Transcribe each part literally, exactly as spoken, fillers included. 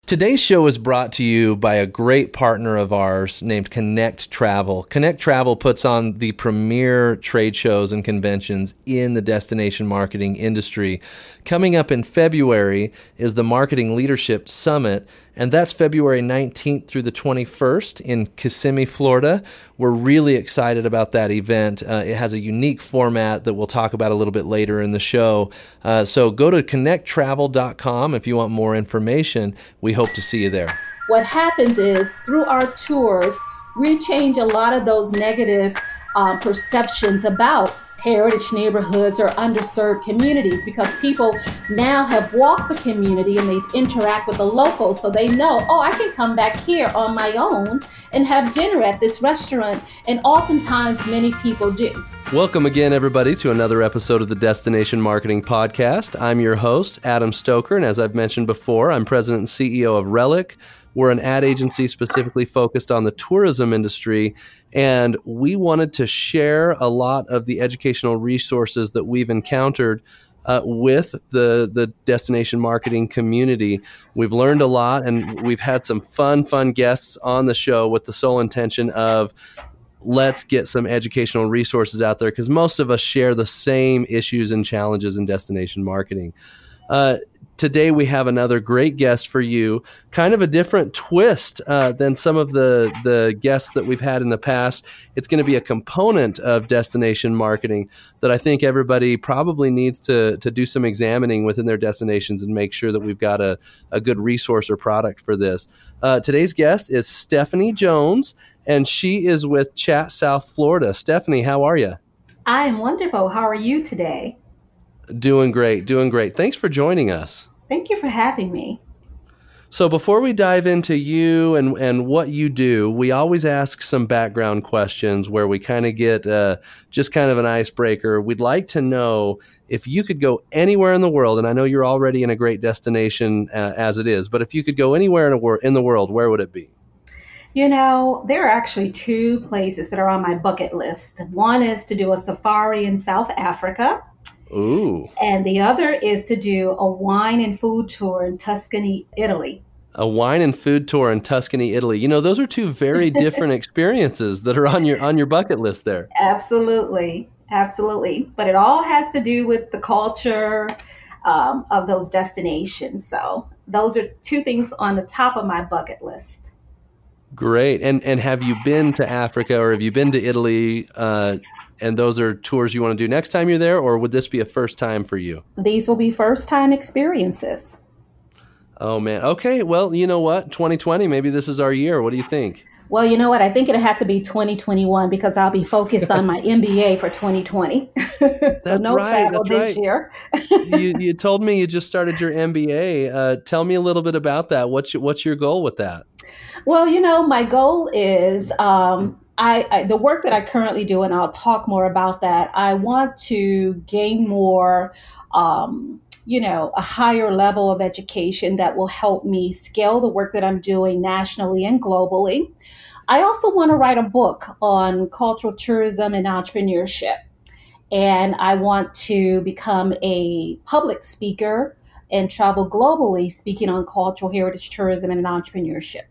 Today's show is brought to you by a great partner of ours named Connect Travel. Connect Travel puts on the premier trade shows and conventions in the destination marketing industry. Coming up in February is the Marketing Leadership Summit, and that's February nineteenth through the twenty-first in Kissimmee, Florida. We're really excited about that event. Uh, it has a unique format that we'll talk about a little bit later in the show. Uh, so go to connect travel dot com if you want more information. We hope to see you there. What happens is through our tours, we change a lot of those negative um, perceptions about heritage neighborhoods or underserved communities, because people now have walked the community and they interact with the locals, so they know, oh, I can come back here on my own and have dinner at this restaurant, and oftentimes many people do. Welcome again, everybody, to another episode of the Destination Marketing Podcast. I'm your host, Adam Stoker, and as I've mentioned before, I'm president and C E O of Relic. We're an ad agency specifically focused on the tourism industry, and we wanted to share a lot of the educational resources that we've encountered uh, with the, the destination marketing community. We've learned a lot, and we've had some fun, fun guests on the show with the sole intention of let's get some educational resources out there, because most of us share the same issues and challenges in destination marketing. Uh, today we have another great guest for you, kind of a different twist uh, than some of the, the guests that we've had in the past. It's going to be a component of destination marketing that I think everybody probably needs to, to do some examining within their destinations and make sure that we've got a, a good resource or product for this. Uh, today's guest is Stephanie Jones, and she is with Chat South Florida. Stephanie, how are you? I am wonderful. How are you today? Doing great, doing great. Thanks for joining us. Thank you for having me. So before we dive into you and, and what you do, we always ask some background questions where we kind of get uh, just kind of an icebreaker. We'd like to know if you could go anywhere in the world, and I know you're already in a great destination uh, as it is, but if you could go anywhere in, a wor- in the world, where would it be? You know, there are actually two places that are on my bucket list. One is to do a safari in South Africa. Ooh. And the other is to do a wine and food tour in Tuscany, Italy. A wine and food tour in Tuscany, Italy. You know, those are two very different experiences that are on your on your bucket list there. Absolutely. Absolutely. But it all has to do with the culture um, of those destinations. So those are two things on the top of my bucket list. Great. And and have you been to Africa, or have you been to Italy? Uh, and those are tours you want to do next time you're there, or would this be a first time for you? These will be first time experiences. Oh, man. Okay. Well, you know what? twenty twenty, maybe this is our year. What do you think? Well, you know what? I think it'll have to be twenty twenty-one because I'll be focused on my M B A for twenty twenty. so that's no right, travel that's this right. year. you, you told me you just started your M B A. Uh, tell me a little bit about that. What's your, what's your goal with that? Well, you know, my goal is um, I, I the work that I currently do, and I'll talk more about that. I want to gain more, um, you know, a higher level of education that will help me scale the work that I'm doing nationally and globally. I also want to write a book on cultural tourism and entrepreneurship. And I want to become a public speaker and travel globally speaking on cultural heritage tourism and entrepreneurship.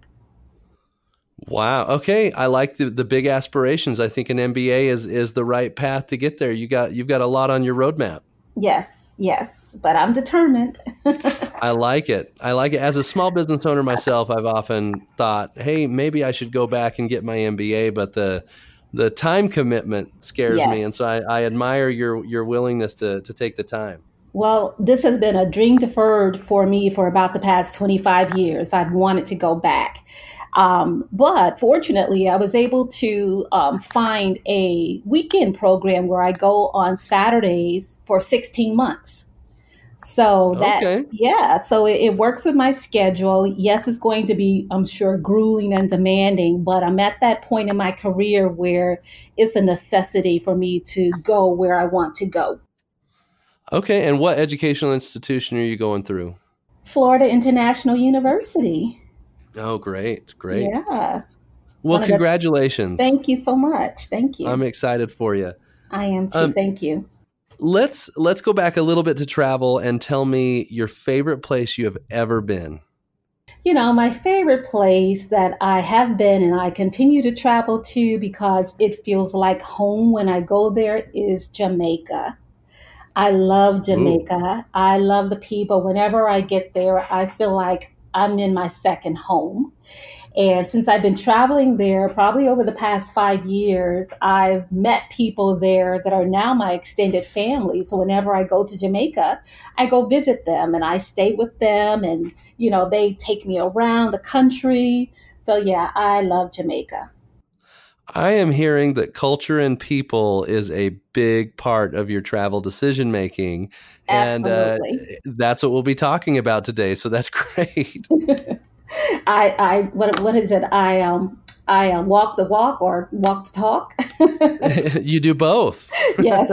Wow. Okay. I like the, the big aspirations. I think an M B A is, is the right path to get there. You got, you've got a lot on your roadmap. Yes, yes, but I'm determined. I like it. I like it. As a small business owner myself, I've often thought, hey, maybe I should go back and get my M B A, but the the time commitment scares Yes. me. And so I, I admire your your willingness to to take the time. Well, this has been a dream deferred for me for about the past twenty-five years. I've wanted to go back. Um, but fortunately, I was able to um, find a weekend program where I go on Saturdays for sixteen months. So that, Okay. yeah, so it, it works with my schedule. Yes, it's going to be, I'm sure, grueling and demanding, but I'm at that point in my career where it's a necessity for me to go where I want to go. Okay. And what educational institution are you going through? Florida International University. Oh, great. Great. Yes. Well, One of the- congratulations. Thank you so much. Thank you. I'm excited for you. I am too. Um, Thank you. Let's let's go back a little bit to travel and tell me your favorite place you have ever been. You know, my favorite place that I have been and I continue to travel to because it feels like home when I go there is Jamaica. I love Ooh. Jamaica. I love the people. Whenever I get there, I feel like I'm in my second home. And since I've been traveling there, probably over the past five years, I've met people there that are now my extended family. So whenever I go to Jamaica, I go visit them and I stay with them and, you know, they take me around the country. So yeah, I love Jamaica. I am hearing that culture and people is a big part of your travel decision making, and uh, Absolutely. that's what we'll be talking about today. So that's great. I, I, what, what is it? I, um, I um, walk the walk or walk the talk. You do both. Yes.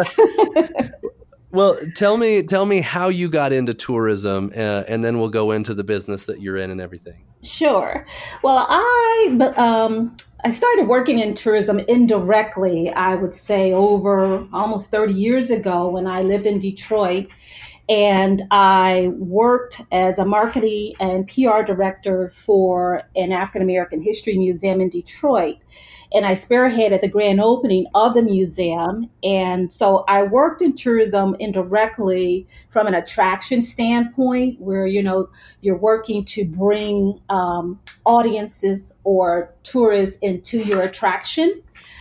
Well, tell me, tell me how you got into tourism, uh, and then we'll go into the business that you're in and everything. Sure. Well, I but, um, I started working in tourism indirectly, I would say, over almost thirty years ago when I lived in Detroit. And I worked as a marketing and P R director for an African American History Museum in Detroit. And I spearheaded the grand opening of the museum. And so I worked in tourism indirectly from an attraction standpoint, where, you know, you're working to bring um, audiences or tourists into your attraction.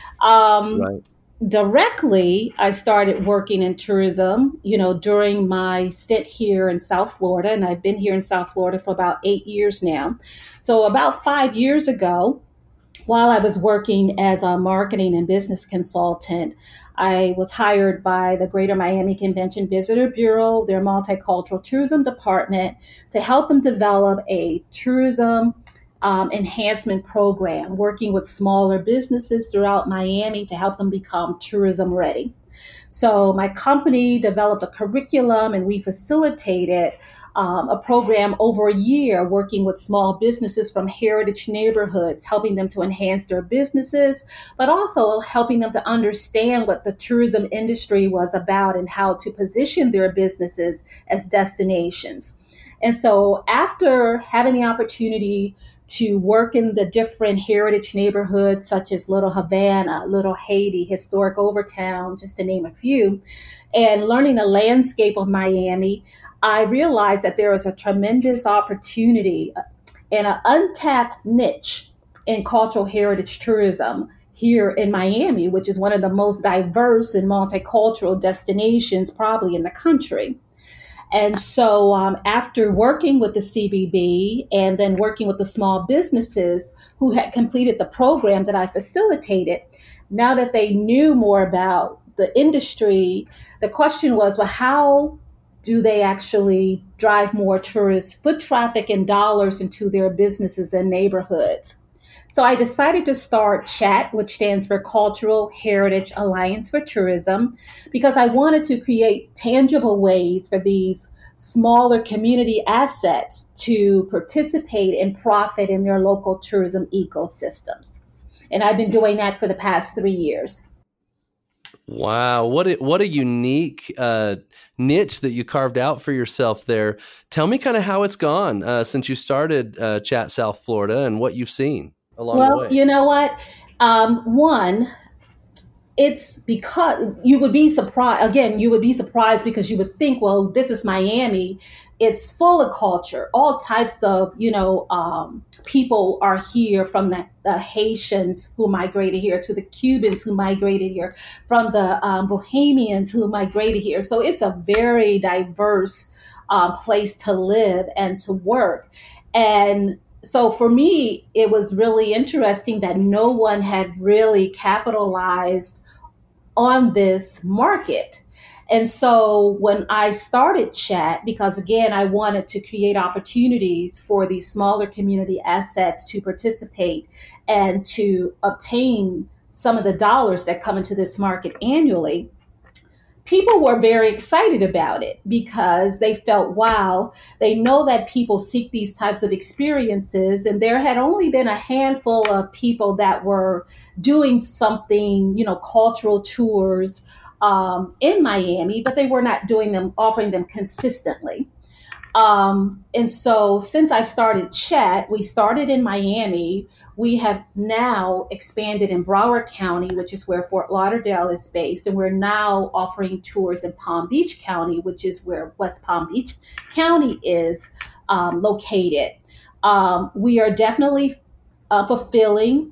Um, Right. Directly, I started working in tourism, you know, during my stint here in South Florida, and I've been here in South Florida for about eight years now. So about five years ago, while I was working as a marketing and business consultant, I was hired by the Greater Miami Convention Visitor Bureau, their multicultural tourism department, to help them develop a tourism um, enhancement program, working with smaller businesses throughout Miami to help them become tourism ready. So my company developed a curriculum and we facilitated um, a program over a year working with small businesses from heritage neighborhoods, helping them to enhance their businesses, but also helping them to understand what the tourism industry was about and how to position their businesses as destinations. And so after having the opportunity to work in the different heritage neighborhoods such as Little Havana, Little Haiti, Historic Overtown, just to name a few, and learning the landscape of Miami, I realized that there is a tremendous opportunity and an untapped niche in cultural heritage tourism here in Miami, which is one of the most diverse and multicultural destinations probably in the country. And so, um, after working with the C V B and then working with the small businesses who had completed the program that I facilitated, now that they knew more about the industry, the question was, well, how do they actually drive more tourist foot traffic and dollars into their businesses and neighborhoods? So I decided to start CHAT, which stands for Cultural Heritage Alliance for Tourism, because I wanted to create tangible ways for these smaller community assets to participate and profit in their local tourism ecosystems. And I've been doing that for the past three years. Wow, what a, what a unique uh, niche that you carved out for yourself there. Tell me kind of how it's gone uh, since you started uh, Chat South Florida and what you've seen along the Well, way. you know what? Um, one, it's because you would be surprised. Again, you would be surprised because you would think, well, this is Miami. It's full of culture. All types of, you know, um, people are here, from the, the Haitians who migrated here to the Cubans who migrated here, from the um, Bohemians who migrated here. So it's a very diverse um, place to live and to work. And so for me, it was really interesting that no one had really capitalized on this market. And so when I started Chat, because again, I wanted to create opportunities for these smaller community assets to participate and to obtain some of the dollars that come into this market annually, people were very excited about it because they felt, wow, they know that people seek these types of experiences. And there had only been a handful of people that were doing something, you know, cultural tours um, in Miami, but they were not doing them, offering them consistently. Um, and so since I've started Chat, we started in Miami. We have now expanded in Broward County, which is where Fort Lauderdale is based. And we're now offering tours in Palm Beach County, which is where West Palm Beach County is um, located. Um, we are definitely uh, fulfilling,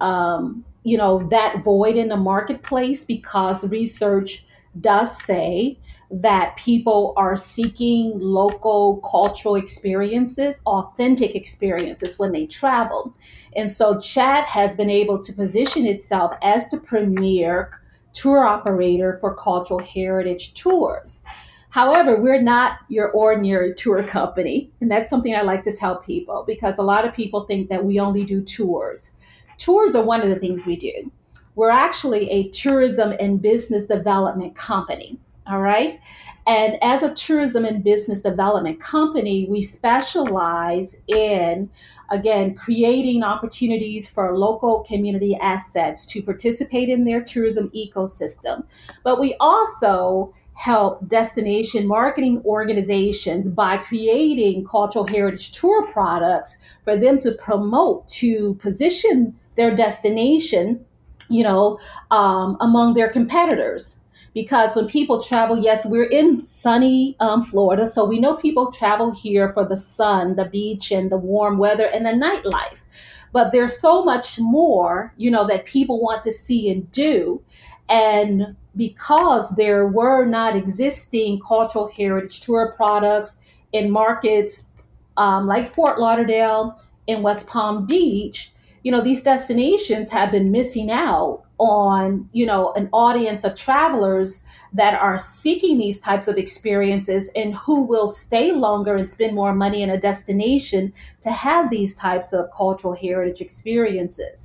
um, you know, that void in the marketplace, because research does say that people are seeking local cultural experiences, authentic experiences when they travel. And so Chat has been able to position itself as the premier tour operator for cultural heritage tours. However, we're not your ordinary tour company. And that's something I like to tell people, because a lot of people think that we only do tours. Tours are one of the things we do. We're actually a tourism and business development company. All right. And as a tourism and business development company, we specialize in, again, creating opportunities for local community assets to participate in their tourism ecosystem. But we also help destination marketing organizations by creating cultural heritage tour products for them to promote, to position their destination, you know, um, among their competitors. Because when people travel, yes, we're in sunny um, Florida, so we know people travel here for the sun, the beach, and the warm weather and the nightlife. But there's so much more, you know, that people want to see and do. And because there were not existing cultural heritage tour products in markets um, like Fort Lauderdale and West Palm Beach, you know, these destinations have been missing out on, you know, an audience of travelers that are seeking these types of experiences and who will stay longer and spend more money in a destination to have these types of cultural heritage experiences.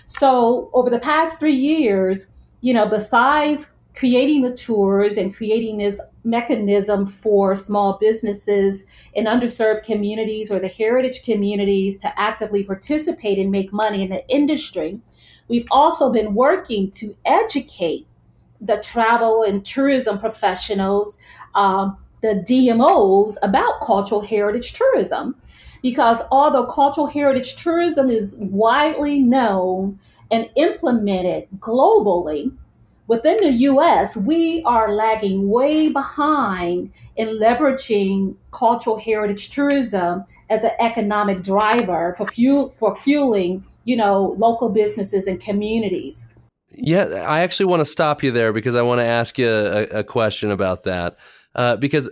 So over the past three years, you know, besides creating the tours and creating this mechanism for small businesses in underserved communities or the heritage communities to actively participate and make money in the industry, we've also been working to educate the travel and tourism professionals, um, the D M Os, about cultural heritage tourism. Because although cultural heritage tourism is widely known and implemented globally, within the U S, we are lagging way behind in leveraging cultural heritage tourism as an economic driver for fuel, for fueling, you know, local businesses and communities. Yeah, I actually want to stop you there because I want to ask you a, a question about that. Uh, because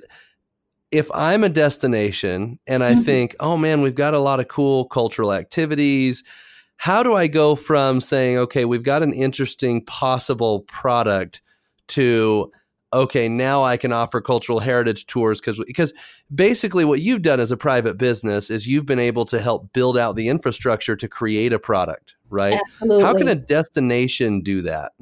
if I'm a destination and I mm-hmm. think, oh man, we've got a lot of cool cultural activities, how do I go from saying, okay, we've got an interesting possible product to, okay, now I can offer cultural heritage tours? Because because basically what you've done as a private business is you've been able to help build out the infrastructure to create a product, right? Absolutely. How can a destination do that?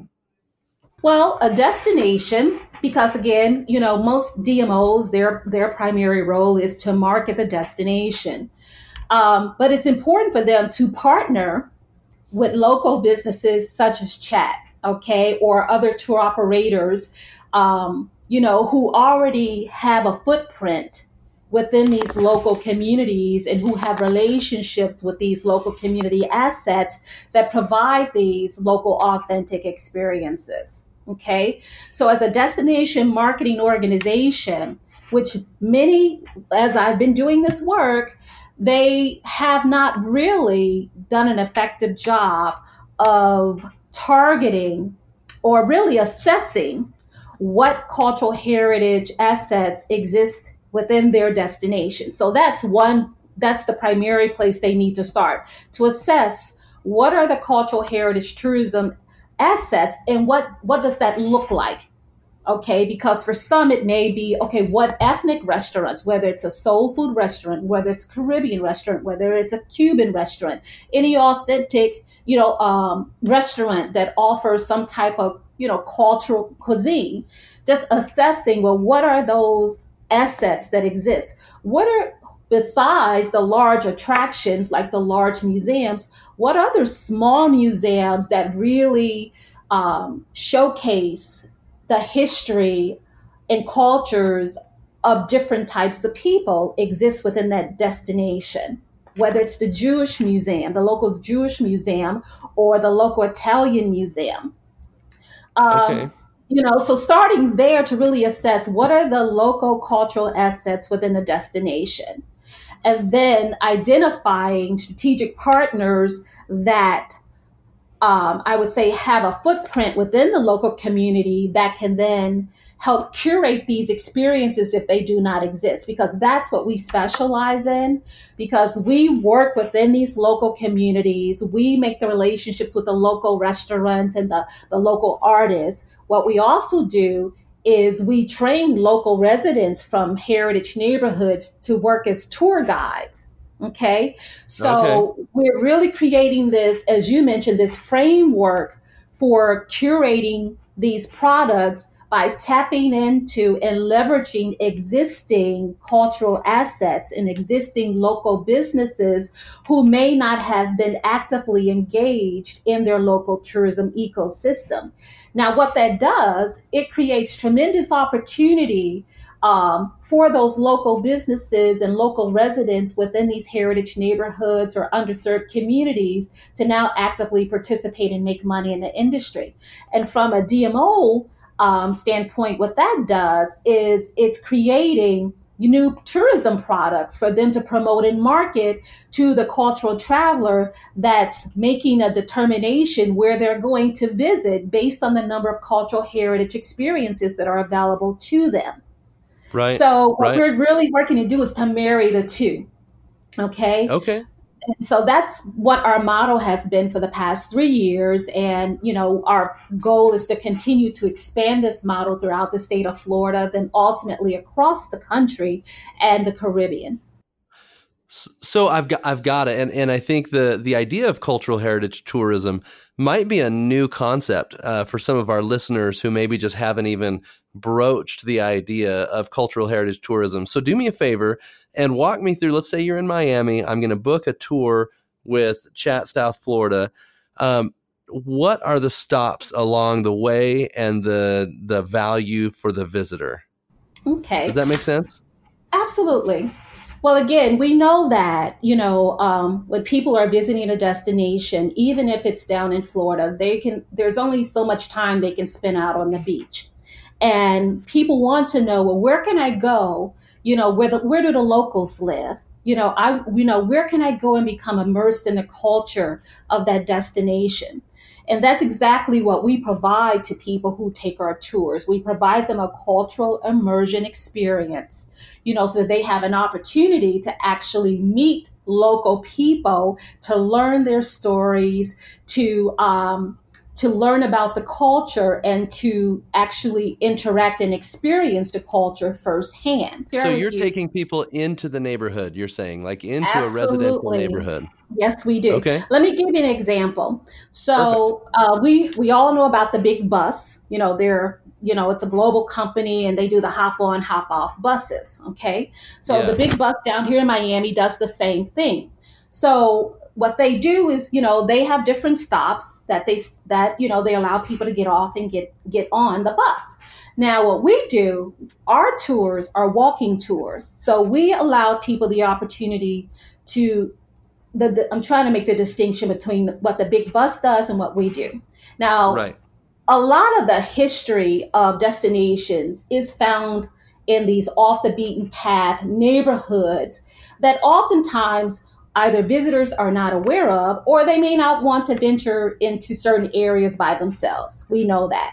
Well, a destination, because again, you know, most D M Os, their their primary role is to market the destination. Um, but it's important for them to partner with local businesses such as Chat, okay, or other tour operators, um, you know, who already have a footprint within these local communities and who have relationships with these local community assets that provide these local authentic experiences. Okay, so as a destination marketing organization, which many, as I've been doing this work, they have not really done an effective job of targeting or really assessing what cultural heritage assets exist within their destination. So that's one, that's the primary place they need to start, to assess what are the cultural heritage tourism assets and what, what does that look like? Okay, because for some it may be, okay, what ethnic restaurants, whether it's a soul food restaurant, whether it's a Caribbean restaurant, whether it's a Cuban restaurant, any authentic, you know, um, restaurant that offers some type of, you know, cultural cuisine, just assessing, well, what are those assets that exist? What are, besides the large attractions like the large museums, what other small museums that really um, showcase the history and cultures of different types of people exists within that destination, whether it's the Jewish museum, the local Jewish museum, or the local Italian museum. Um, Okay. you know, so starting there to really assess what are the local cultural assets within the destination, and then identifying strategic partners that um, I would say have a footprint within the local community that can then help curate these experiences if they do not exist, because that's what we specialize in, because we work within these local communities. We make the relationships with the local restaurants and the, the local artists. What we also do is we train local residents from heritage neighborhoods to work as tour guides. Okay. So Okay. we're really creating this, as you mentioned, this framework for curating these products by tapping into and leveraging existing cultural assets and existing local businesses who may not have been actively engaged in their local tourism ecosystem. Now, what that does, it creates tremendous opportunity um, for those local businesses and local residents within these heritage neighborhoods or underserved communities to now actively participate and make money in the industry. And from a D M O um, standpoint, what that does is it's creating new tourism products for them to promote and market to the cultural traveler that's making a determination where they're going to visit based on the number of cultural heritage experiences that are available to them. Right. So what Right. we're really working to do is to marry the two. Okay. Okay. And so that's what our model has been for the past three years. And, you know, our goal is to continue to expand this model throughout the state of Florida, then ultimately across the country and the Caribbean. So I've got I've got it, and and I think the the idea of cultural heritage tourism might be a new concept uh, for some of our listeners who maybe just haven't even broached the idea of cultural heritage tourism. So do me a favor and walk me through. Let's say you're in Miami. I'm going to book a tour with Chat South Florida. Um, what are the stops along the way and the the value for the visitor? Okay. Does that make sense? Absolutely. Well, again, we know that, you know, um, when people are visiting a destination, even if it's down in Florida, they can, there's only so much time they can spend out on the beach. And people want to know, well, where can I go? You know, where the, where do the locals live? You know, I, you know, where can I go and become immersed in the culture of that destination? And that's exactly what we provide to people who take our tours. We provide them a cultural immersion experience, you know, so that they have an opportunity to actually meet local people, to learn their stories, to um, to learn about the culture, and to actually interact and experience the culture firsthand. So you're taking people into the neighborhood, you're saying, like into Absolutely. a residential neighborhood. Yes, we do. Okay. Let me give you an example. So uh, we we all know about the big bus. You know, they're you know it's a global company and they do the hop on, hop off buses. Okay. So Yeah. the big bus down here in Miami does the same thing. So what they do is, you know, they have different stops that they that you know they allow people to get off and get get on the bus. Now, what we do, our tours are walking tours. So we allow people the opportunity to The, the, I'm trying to make the distinction between what the big bus does and what we do. Now, Right. a lot of the history of destinations is found in these off the beaten path neighborhoods that oftentimes either visitors are not aware of, or they may not want to venture into certain areas by themselves. We know that.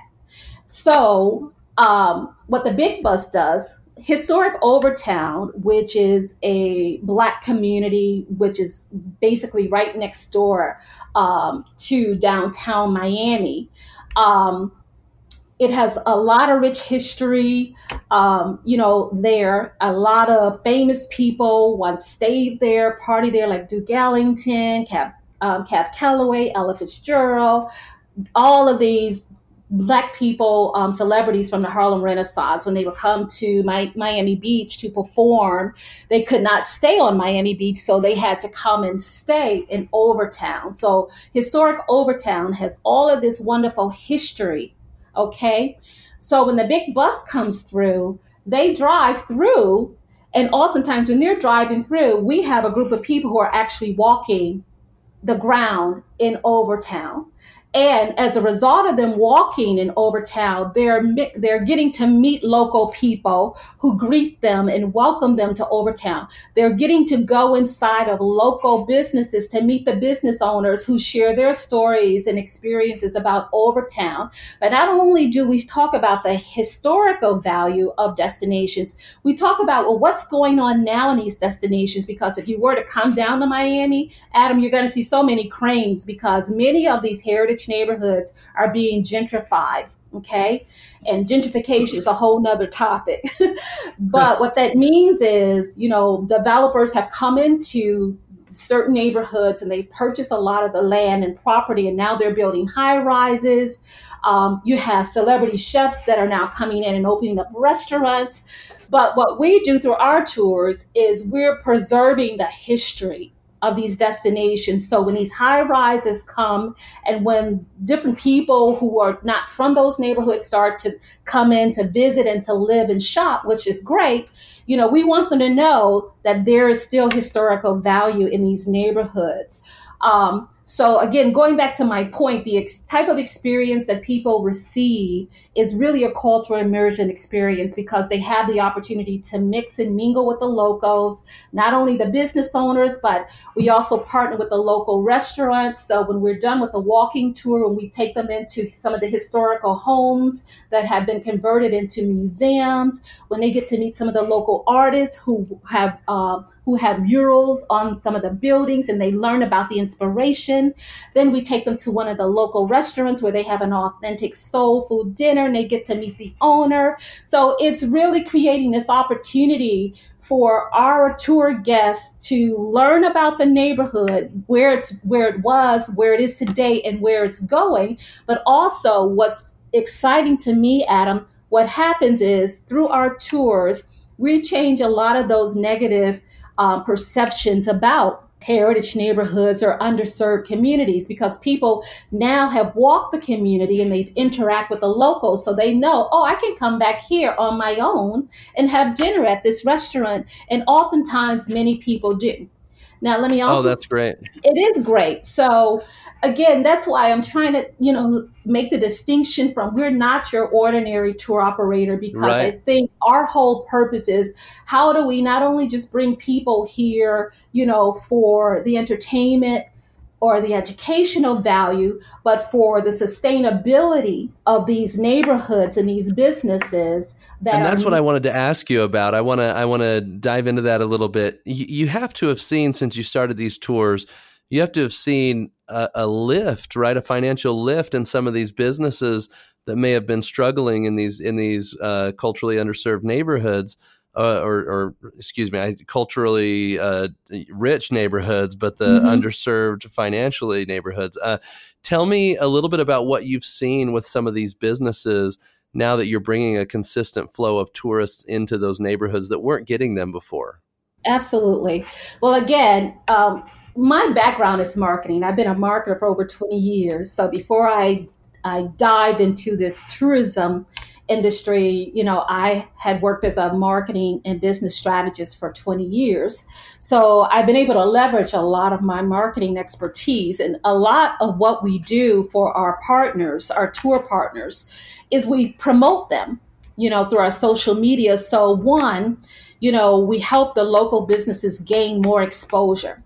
So um, what the big bus does, Historic Overtown, which is a Black community, which is basically right next door um, to downtown Miami. Um, it has a lot of rich history, um, you know, there. A lot of famous people once stayed there, partied there, like Duke Ellington, Cab, um, Cab Calloway, Ella Fitzgerald, all of these Black people, um, celebrities from the Harlem Renaissance, when they would come to my, Miami Beach to perform, they could not stay on Miami Beach, so they had to come and stay in Overtown. So Historic Overtown has all of this wonderful history, okay? So when the big bus comes through, they drive through. And oftentimes when they're driving through, we have a group of people who are actually walking the ground in Overtown. And as a result of them walking in Overtown, they're they're getting to meet local people who greet them and welcome them to Overtown. They're getting to go inside of local businesses to meet the business owners who share their stories and experiences about Overtown. But not only do we talk about the historical value of destinations, we talk about, well, what's going on now in these destinations, because if you were to come down to Miami, Adam, you're going to see so many cranes because many of these heritage neighborhoods are being gentrified. Okay. And gentrification is a whole nother topic. But what that means is, you know, developers have come into certain neighborhoods and they've purchased a lot of the land and property, and now they're building high rises. Um, you have celebrity chefs that are now coming in and opening up restaurants. But what we do through our tours is we're preserving the history of these destinations. So when these high rises come and when different people who are not from those neighborhoods start to come in to visit and to live and shop, which is great, you know, we want them to know that there is still historical value in these neighborhoods. Um, so again, going back to my point, the ex- type of experience that people receive is really a cultural immersion experience because they have the opportunity to mix and mingle with the locals, not only the business owners, but we also partner with the local restaurants. So when we're done with the walking tour, when we take them into some of the historical homes that have been converted into museums, when they get to meet some of the local artists who have uh, who have murals on some of the buildings and they learn about the inspiration. Then we take them to one of the local restaurants where they have an authentic soul food dinner and they get to meet the owner. So it's really creating this opportunity for our tour guests to learn about the neighborhood, where it's where it was, where it is today, and where it's going. But also what's exciting to me, Adam, what happens is through our tours, we change a lot of those negative Um, perceptions about heritage neighborhoods or underserved communities, because people now have walked the community and they've interacted with the locals, so they know, oh, I can come back here on my own and have dinner at this restaurant. And oftentimes many people do. Now, let me also. Oh, that's great. It is great. So again, that's why I'm trying to, you know, make the distinction from we're not your ordinary tour operator, because Right. I think our whole purpose is how do we not only just bring people here, you know, for the entertainment or the educational value, but for the sustainability of these neighborhoods and these businesses. That and that's are- what I wanted to ask you about. I want to I want to dive into that a little bit. You, you have to have seen, since you started these tours, you have to have seen a, a lift, right? A financial lift in some of these businesses that may have been struggling in these in these uh, culturally underserved neighborhoods. Uh, or, or excuse me, culturally uh, rich neighborhoods, but the mm-hmm. underserved financially neighborhoods. Uh, tell me a little bit about what you've seen with some of these businesses now that you're bringing a consistent flow of tourists into those neighborhoods that weren't getting them before. Absolutely. Well, again, um, my background is marketing. I've been a marketer for over twenty years. So before I I dived into this tourism industry, you know, I had worked as a marketing and business strategist for twenty years. So I've been able to leverage a lot of my marketing expertise, and a lot of what we do for our partners, our tour partners, is we promote them, you know, through our social media. So one, you know, we help the local businesses gain more exposure.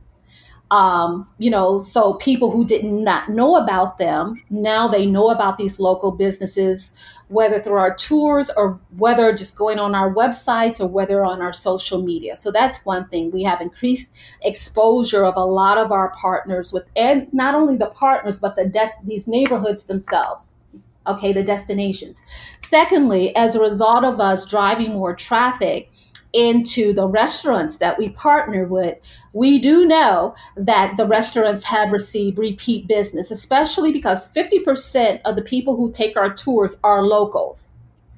Um, you know, so people who did not know about them, now they know about these local businesses, whether through our tours or whether just going on our websites or whether on our social media. So that's one thing. We have increased exposure of a lot of our partners with, and not only the partners, but the des- these neighborhoods themselves. Okay, the destinations. Secondly, as a result of us driving more traffic into the restaurants that we partner with, we do know that the restaurants have received repeat business, especially because fifty percent of the people who take our tours are locals.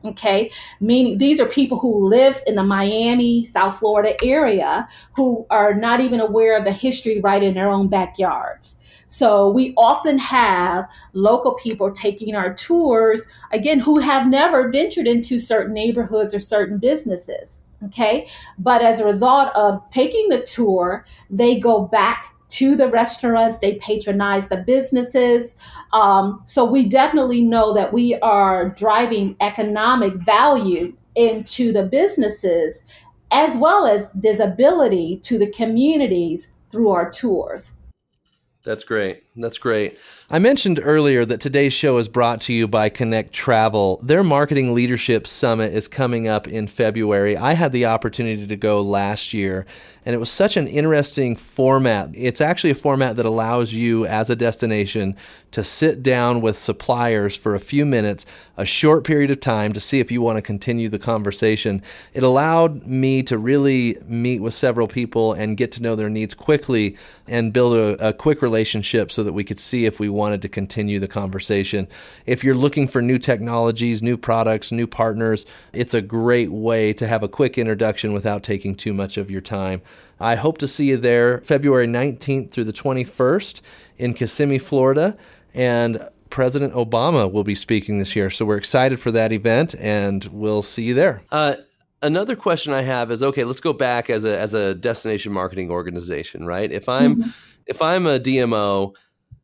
Okay, meaning these are people who live in the Miami, South Florida area who are not even aware of the history right in their own backyards. So we often have local people taking our tours, again, who have never ventured into certain neighborhoods or certain businesses. Okay, but as a result of taking the tour, they go back to the restaurants, they patronize the businesses. Um, so we definitely know that we are driving economic value into the businesses as well as visibility to the communities through our tours. That's great. That's great. I mentioned earlier that today's show is brought to you by Connect Travel. Their Marketing Leadership Summit is coming up in February. I had the opportunity to go last year, and it was such an interesting format. It's actually a format that allows you as a destination to sit down with suppliers for a few minutes, a short period of time, to see if you want to continue the conversation. It allowed me to really meet with several people and get to know their needs quickly and build a, a quick relationship so that we could see if we wanted to continue the conversation. If you're looking for new technologies, new products, new partners, it's a great way to have a quick introduction without taking too much of your time. I hope to see you there February nineteenth through the twenty-first in Kissimmee, Florida, and President Obama will be speaking this year. So we're excited for that event, and we'll see you there. Uh, another question I have is, okay, let's go back as a as a destination marketing organization, right? If I'm mm-hmm. if I'm a D M O,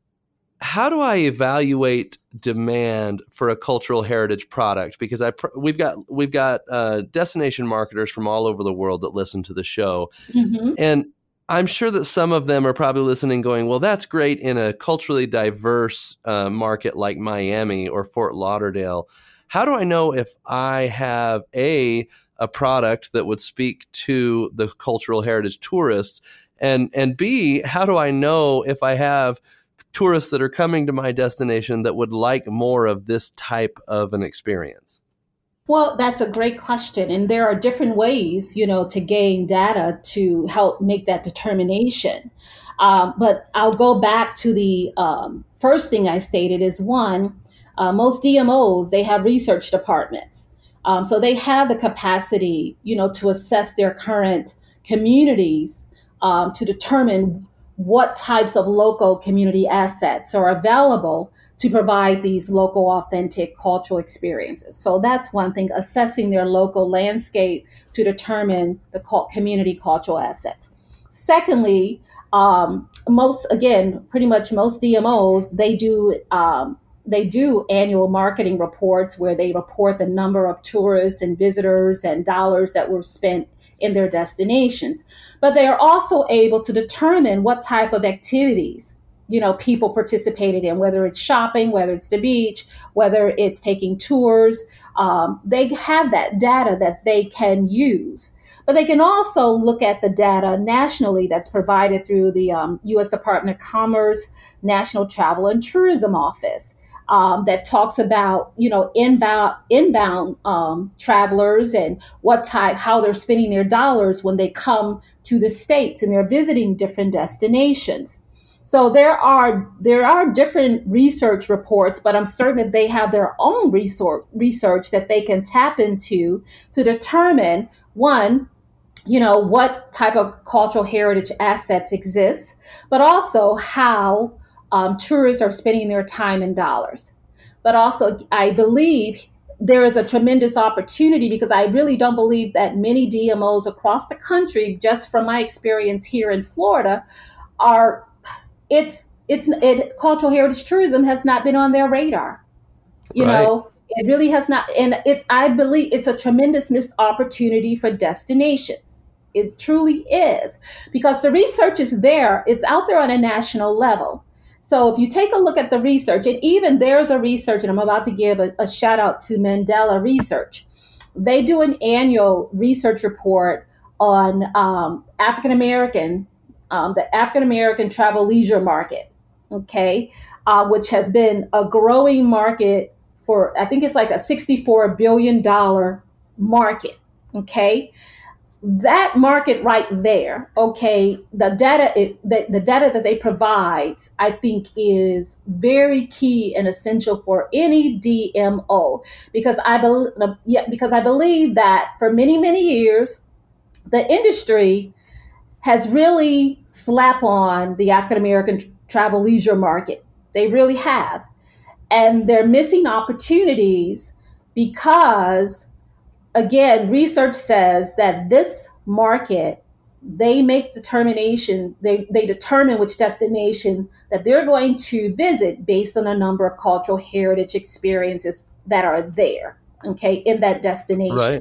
how do I evaluate demand for a cultural heritage product? Because I we've got we've got uh, destination marketers from all over the world that listen to the show, mm-hmm. and I'm sure that some of them are probably listening, going, "Well, that's great in a culturally diverse uh, market like Miami or Fort Lauderdale. How do I know if I have a a product that would speak to the cultural heritage tourists, and and B, how do I know if I have tourists that are coming to my destination that would like more of this type of an experience?" Well, that's a great question. And there are different ways, you know, to gain data to help make that determination. Um, but I'll go back to the um, first thing I stated is one, uh, most D M Os, they have research departments. Um, so they have the capacity, you know, to assess their current communities um, to determine what types of local community assets are available to provide these local, authentic cultural experiences. So that's one thing, assessing their local landscape to determine the community cultural assets. Secondly, um, most, again, pretty much most D M Os, they do um, they do annual marketing reports where they report the number of tourists and visitors and dollars that were spent in their destinations. But they are also able to determine what type of activities, you know, people participated in, whether it's shopping, whether it's the beach, whether it's taking tours. Um, they have that data that they can use. But they can also look at the data nationally that's provided through the um, U S Department of Commerce National Travel and Tourism Office. Um, that talks about, you know, inbound inbound um, travelers and what type, how they're spending their dollars when they come to the States and they're visiting different destinations. So there are there are different research reports, but I'm certain that they have their own research research that they can tap into to determine, one, you know, what type of cultural heritage assets exist, but also how Um, tourists are spending their time and dollars. But also, I believe there is a tremendous opportunity because I really don't believe that many D M Os across the country, just from my experience here in Florida, are, it's, it's, it, cultural heritage tourism has not been on their radar. You right. know, it really has not. And it's, I believe it's a tremendous missed opportunity for destinations. It truly is, because the research is there. It's out there on a national level. So if you take a look at the research, and even there's a research, and I'm about to give a, a shout out to Mandela Research. They do an annual research report on um, African American, um, the African American travel leisure market, okay, uh, which has been a growing market for, I think it's like a sixty-four billion dollars market, okay. That market right there, okay, the data it, the, the data that they provide, I think, is very key and essential for any D M O, because I believe yeah, because I believe that for many many years the industry has really slapped on the African American travel leisure market. They really have, and they're missing opportunities because, again, research says that this market, they make determination, they, they determine which destination that they're going to visit based on a number of cultural heritage experiences that are there, okay, in that Right. destination.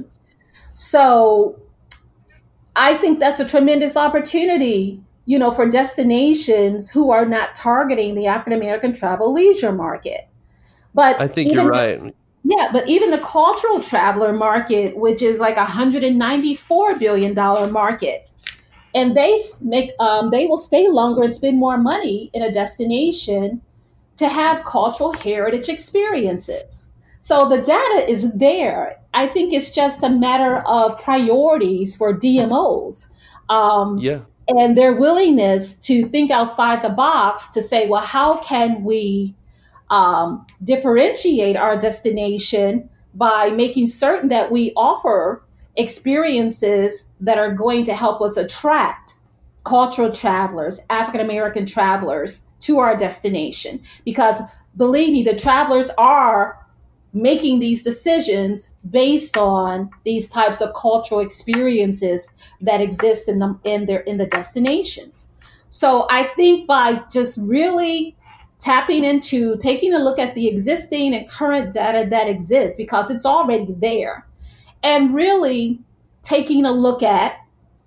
So I think that's a tremendous opportunity, you know, for destinations who are not targeting the African American travel leisure market. I But think you're even right. Yeah, but even the cultural traveler market, which is like a hundred and ninety-four billion dollar market, and they make um, they will stay longer and spend more money in a destination to have cultural heritage experiences. So the data is there. I think it's just a matter of priorities for D M Os. Um, Yeah. and their willingness to think outside the box to say, well, how can we um, differentiate our destination by making certain that we offer experiences that are going to help us attract cultural travelers, African American travelers to our destination. Because believe me, the travelers are making these decisions based on these types of cultural experiences that exist in the in their in the destinations. So I think by just really tapping into taking a look at the existing and current data that exists, because it's already there, and really taking a look at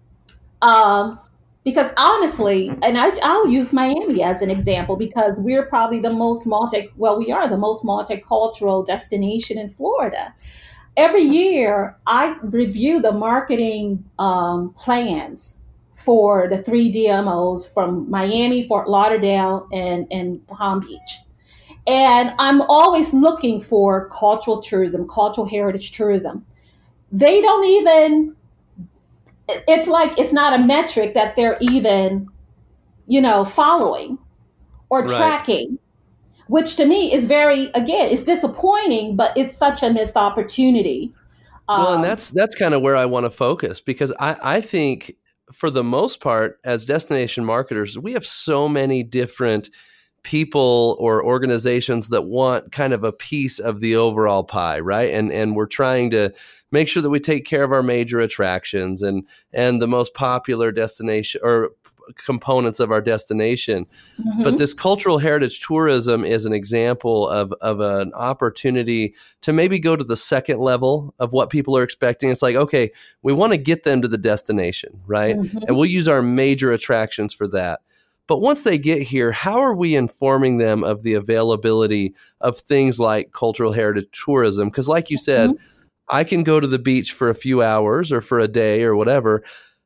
um, because honestly, and I, I'll use Miami as an example because we're probably the most multi, well, we are the most multicultural destination in Florida. Every year, I review the marketing um, plans for the three D M Os from Miami, Fort Lauderdale, and, and Palm Beach. And I'm always looking for cultural tourism, cultural heritage tourism. They don't even, it's like it's not a metric that they're even, you know, following or Right. tracking, which to me is very, again, it's disappointing, but it's such a missed opportunity. Well, and Um, that's that's kind of where I want to focus because I, I think for the most part, as destination marketers, we have so many different people or organizations that want kind of a piece of the overall pie, right? And and we're trying to make sure that we take care of our major attractions and and the most popular destination or components of our destination. But mhm. this cultural heritage tourism is an example of, of an opportunity to maybe go to the second level of what people are expecting. It's like, okay, we want to get them to the destination, right? And Mhm. we'll use our major attractions for that. But once they get here, how are we informing them of the availability of things like cultural heritage tourism? Because like you said, Mhm. I can go to the beach for a few hours or for a day or whatever.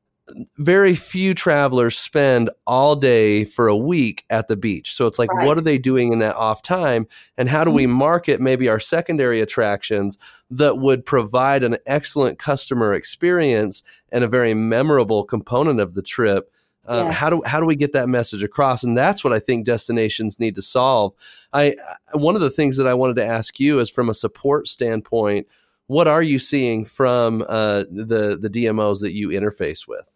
Very few travelers spend all day for a week at the beach. So it's like, what Right. are they doing in that off time? And how do we Mhm. market maybe our secondary attractions that would provide an excellent customer experience and a very memorable component of the trip? Um, how do Yes. how do we get that message across? And that's what I think destinations need to solve. I one of the things that I wanted to ask you is from a support standpoint, what are you seeing from uh, the the D M Os that you interface with?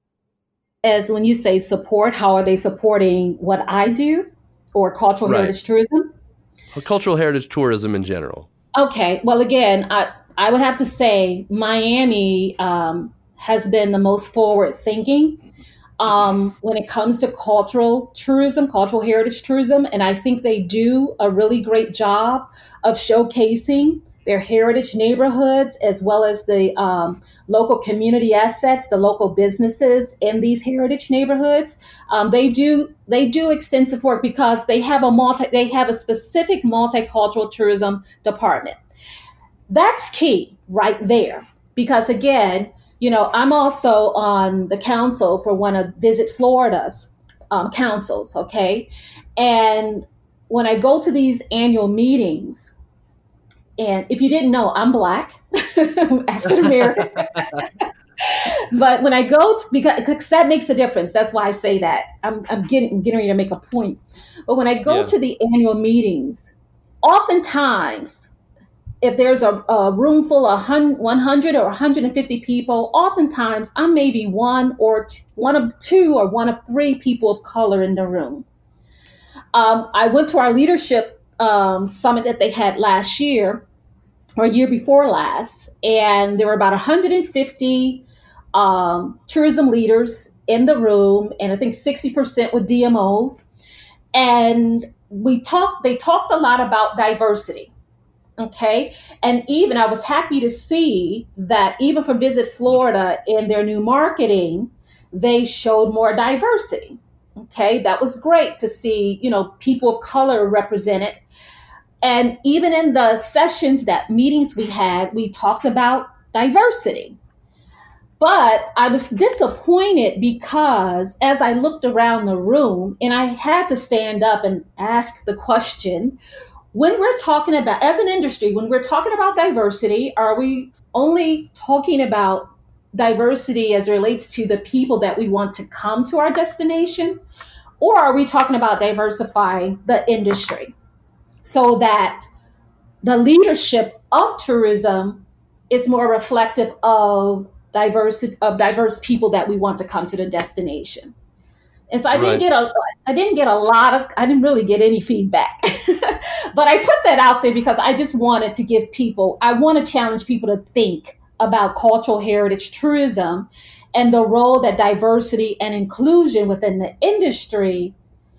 As when you say support, how are they supporting what I do or cultural Right. heritage tourism? Cultural heritage tourism in general. Okay. Well, again, I, I would have to say Miami um, has been the most forward thinking um, when it comes to cultural tourism, cultural heritage tourism. And I think they do a really great job of showcasing their heritage neighborhoods as well as the um, local community assets, the local businesses in these heritage neighborhoods. Um, they do they do extensive work because they have a multi they have a specific multicultural tourism department. That's key right there because again, you know, I'm also on the council for one of Visit Florida's um, councils, okay? And when I go to these annual meetings, and if you didn't know, I'm Black, African American. But when I go to, because, because that makes a difference. That's why I say that. I'm, I'm getting, getting ready to make a point. But when I go Yeah. to the annual meetings, oftentimes, if there's a, a room full of one hundred or one hundred fifty people, oftentimes I'm maybe one or t- one of two or one of three people of color in the room. Um, I went to our leadership um, summit that they had last year or year before last, and there were about one hundred fifty um, tourism leaders in the room, and I think sixty percent were D M Os. And we talked, they talked a lot about diversity. Okay. And even I was happy to see that even for Visit Florida in their new marketing, they showed more diversity. Okay. That was great to see, you know, people of color represented. And even in the sessions, that meetings we had, we talked about diversity. But I was disappointed because as I looked around the room and I had to stand up and ask the question, when we're talking about, as an industry, when we're talking about diversity, are we only talking about diversity as it relates to the people that we want to come to our destination? Or are we talking about diversifying the industry so that the leadership of tourism is more reflective of diversity of diverse people that we want to come to the destination? And so I didn't Right. get a, I didn't get a lot of, I didn't really get any feedback, but I put that out there because I just wanted to give people, I want to challenge people to think about cultural heritage tourism and the role that diversity and inclusion within the industry,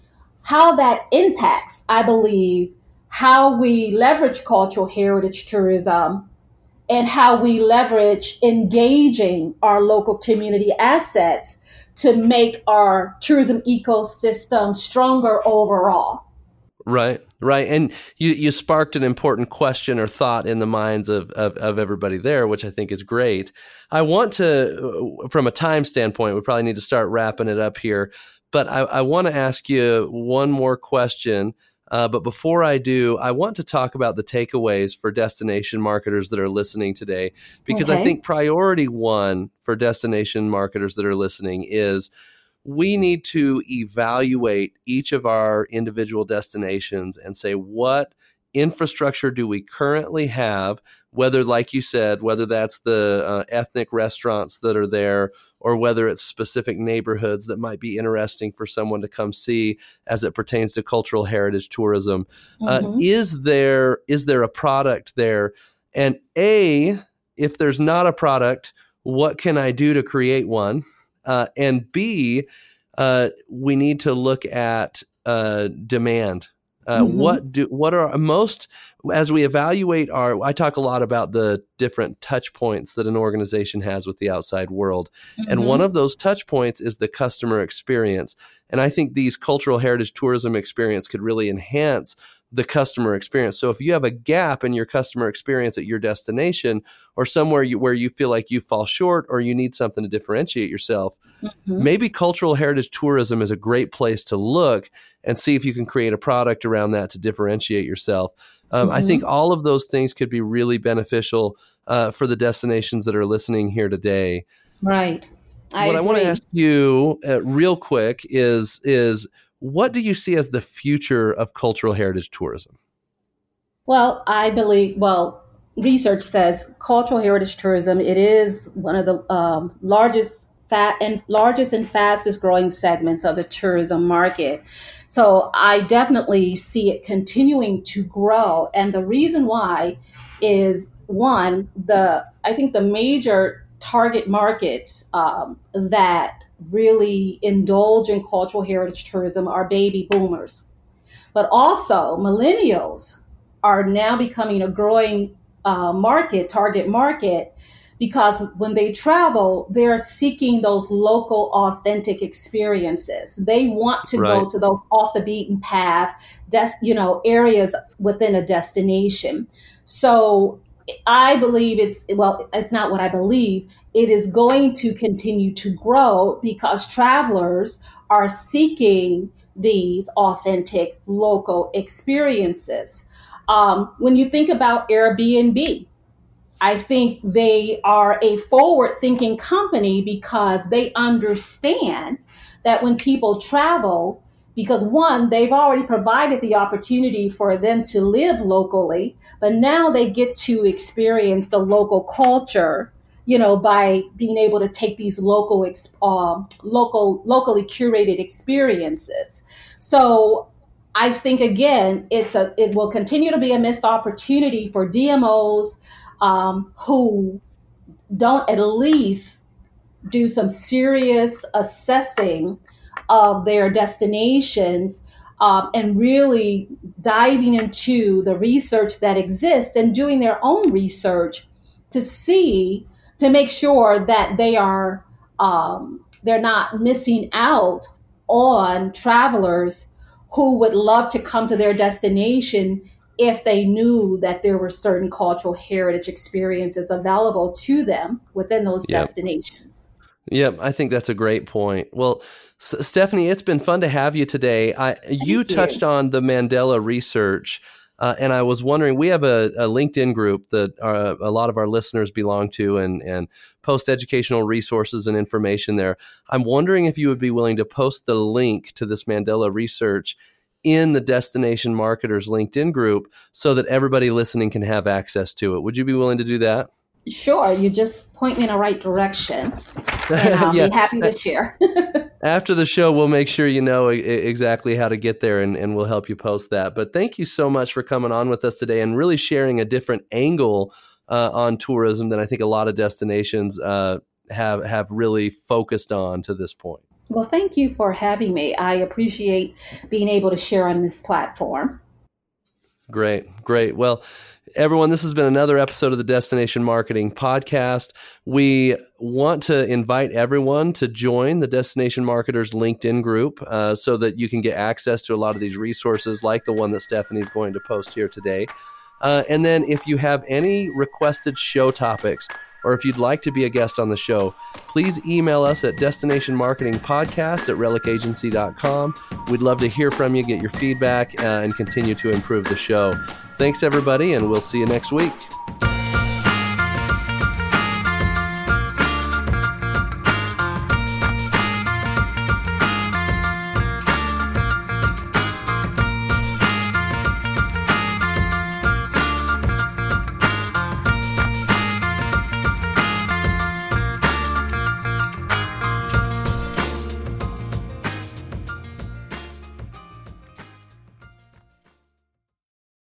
how that impacts, I believe, how we leverage cultural heritage tourism and how we leverage engaging our local community assets to make our tourism ecosystem stronger overall. Right, right. And you, you sparked an important question or thought in the minds of, of, of everybody there, which I think is great. I want to, from a time standpoint, we probably need to start wrapping it up here, but I, I want to ask you one more question. Uh, but before I do, I want to talk about the takeaways for destination marketers that are listening today, because Okay. I think priority one for destination marketers that are listening is we need to evaluate each of our individual destinations and say, what infrastructure do we currently have, whether, like you said, whether that's the uh, ethnic restaurants that are there or whether it's specific neighborhoods that might be interesting for someone to come see as it pertains to cultural heritage tourism. Uh, Mm-hmm. is there is there a product there? And A, if there's not a product, what can I do to create one? Uh, and B, uh, we need to look at uh, demand. Uh, Mm-hmm. What do what are most, as we evaluate our, I talk a lot about the different touch points that an organization has with the outside world. Mm-hmm. And one of those touch points is the customer experience. And I think these cultural heritage tourism experience could really enhance the customer experience. So if you have a gap in your customer experience at your destination or somewhere you, where you feel like you fall short or you need something to differentiate yourself, Mm-hmm. maybe cultural heritage tourism is a great place to look and see if you can create a product around that to differentiate yourself. Um, Mm-hmm. I think all of those things could be really beneficial uh, for the destinations that are listening here today. Right. I what agree. I want to ask you uh, real quick is is what do you see as the future of cultural heritage tourism? Well, I believe, well, research says cultural heritage tourism, it is one of the um, largest fat and largest and fastest growing segments of the tourism market. So I definitely see it continuing to grow. And the reason why is one, the I think the major target markets um, that really indulge in cultural heritage tourism are baby boomers, but also millennials are now becoming a growing uh, market, target market, because when they travel, they're seeking those local, authentic experiences. They want to Right. go to those off the beaten path, des- you know, areas within a destination. So I believe it's, well, it's not what I believe. It is going to continue to grow because travelers are seeking these authentic local experiences. Um, when you think about Airbnb, I think they are a forward-thinking company because they understand that when people travel, because one, they've already provided the opportunity for them to live locally, but now they get to experience the local culture, you know, by being able to take these local, uh, local, locally curated experiences. So I think, again, it's a, it will continue to be a missed opportunity for D M Os um, who don't at least do some serious assessing of their destinations um, and really diving into the research that exists and doing their own research to see, to make sure that they are, um, they're not missing out on travelers who would love to come to their destination if they knew that there were certain cultural heritage experiences available to them within those yep. destinations. Yep, I think that's a great point. Well, S- Stephanie, it's been fun to have you today. I, you, you touched on the Mandela research, uh, and I was wondering, we have a, a LinkedIn group that uh, a lot of our listeners belong to and, and post educational resources and information there. I'm wondering if you would be willing to post the link to this Mandela research in the Destination Marketers LinkedIn group so that everybody listening can have access to it. Would you be willing to do that? Sure. You just point me in the right direction, and I'll yeah. be happy to share. After the show, we'll make sure you know exactly how to get there, and, and we'll help you post that. But thank you so much for coming on with us today and really sharing a different angle uh, on tourism than I think a lot of destinations uh, have have really focused on to this point. Well, thank you for having me. I appreciate being able to share on this platform. Great, great. Well, everyone, this has been another episode of the Destination Marketing Podcast. We want to invite everyone to join the Destination Marketers LinkedIn group uh, so that you can get access to a lot of these resources like the one that Stephanie's going to post here today. Uh, and then if you have any requested show topics, or if you'd like to be a guest on the show, please email us at destination marketing podcast at relic agency dot com. We'd love to hear from you, get your feedback, uh, and continue to improve the show. Thanks, everybody, and we'll see you next week.